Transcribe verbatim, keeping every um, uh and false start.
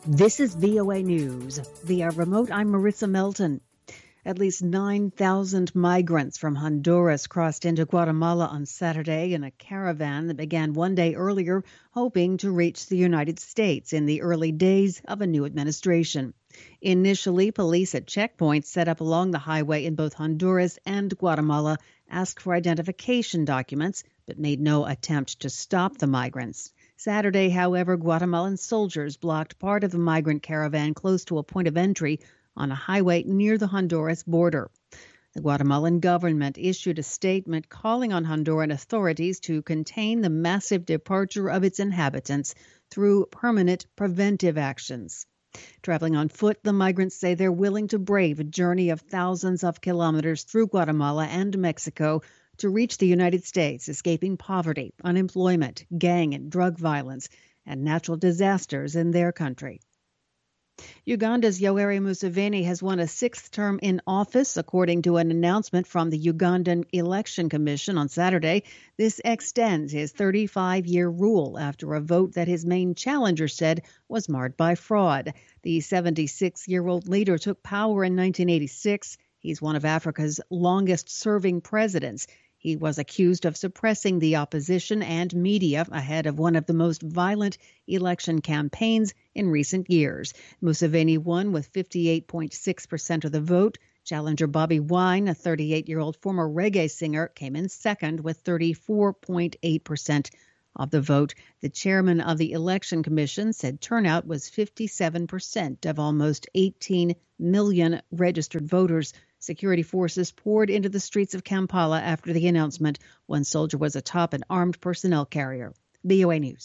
This is V O A News. Via remote, I'm Marissa Melton. At least nine thousand migrants from Honduras crossed into Guatemala on Saturday in a caravan that began one day earlier, hoping to reach the United States in the early days of a new administration. Initially, police at checkpoints set up along the highway in both Honduras and Guatemala asked for identification documents, but made no attempt to stop the migrants. Saturday, however, Guatemalan soldiers blocked part of the migrant caravan close to a point of entry on a highway near the Honduras border. The Guatemalan government issued a statement calling on Honduran authorities to contain the massive departure of its inhabitants through permanent preventive actions. Traveling on foot, the migrants say they're willing to brave a journey of thousands of kilometers through Guatemala and Mexico to reach the United States, escaping poverty, unemployment, gang and drug violence, and natural disasters in their country. Uganda's Yoweri Museveni has won a sixth term in office, according to an announcement from the Ugandan Election Commission on Saturday. This extends his thirty-five-year rule after a vote that his main challenger said was marred by fraud. The seventy-six-year-old leader took power in nineteen eighty-six. He's one of Africa's longest-serving presidents. He was accused of suppressing the opposition and media ahead of one of the most violent election campaigns in recent years. Museveni won with fifty-eight point six percent of the vote. Challenger Bobby Wine, a thirty-eight-year-old former reggae singer, came in second with thirty-four point eight percent of the vote. The chairman of the Election Commission said turnout was fifty-seven percent of almost eighteen million registered voters. Security forces poured into the streets of Kampala after the announcement. One soldier was atop an armed personnel carrier. V O A News.